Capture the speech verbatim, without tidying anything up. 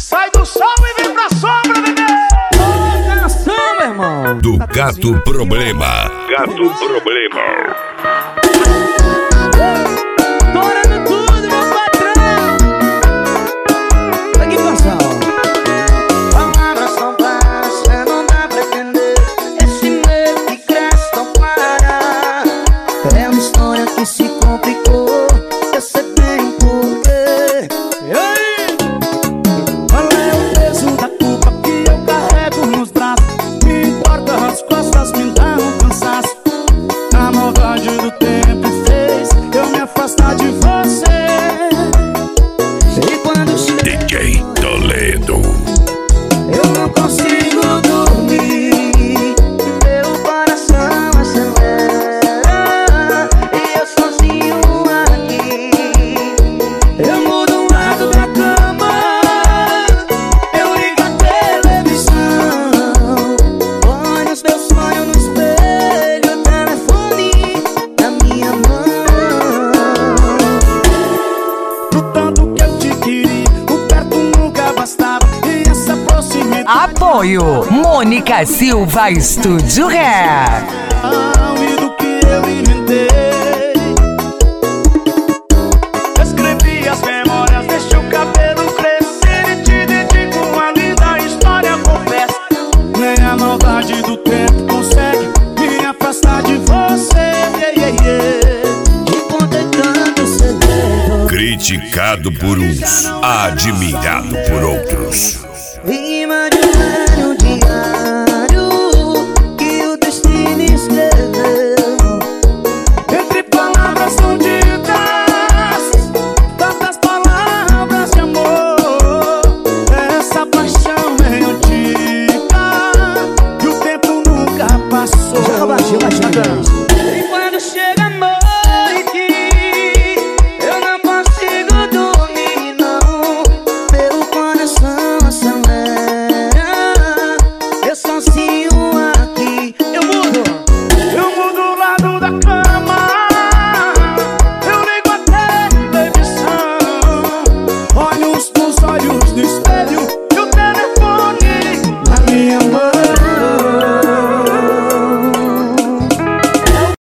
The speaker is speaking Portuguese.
Sai do sol e vem pra sombra, bebê. Ô, canção, meu irmão. Do Gato Problema. Gato Problema. Torando tudo, meu patrão. Olha que canção. Palavras são claras, cê não dá pra entender. Esse medo que cresce não para. É uma história que se complicou. Eu sei bem por quê. E aí? Qual é o peso da culpa que eu carrego nos braços? Me importa, as costas me dão um cansaço. A maldade do tempo fez eu me afastar de você. E quando chega D J Toledo. eu não consigo dormir, meu coração acelera e eu sozinho aqui. Eu mudo um lado da cama, eu ligo a televisão, olho os meus sonhos no espelho, o telefone na minha mão. No tanto que eu te queria, o perto nunca bastava e essa proximidade. Apoio Mônica Silva Estúdio Rap. E do que eu inventei, escrevi as memórias, deixei o cabelo crescer e te dedico uma linda história, confesso. Nem a maldade do tempo consegue me afastar de você. Yeah, yeah, yeah. E contei tanto segredo, Criticado por uns, admirado por outros.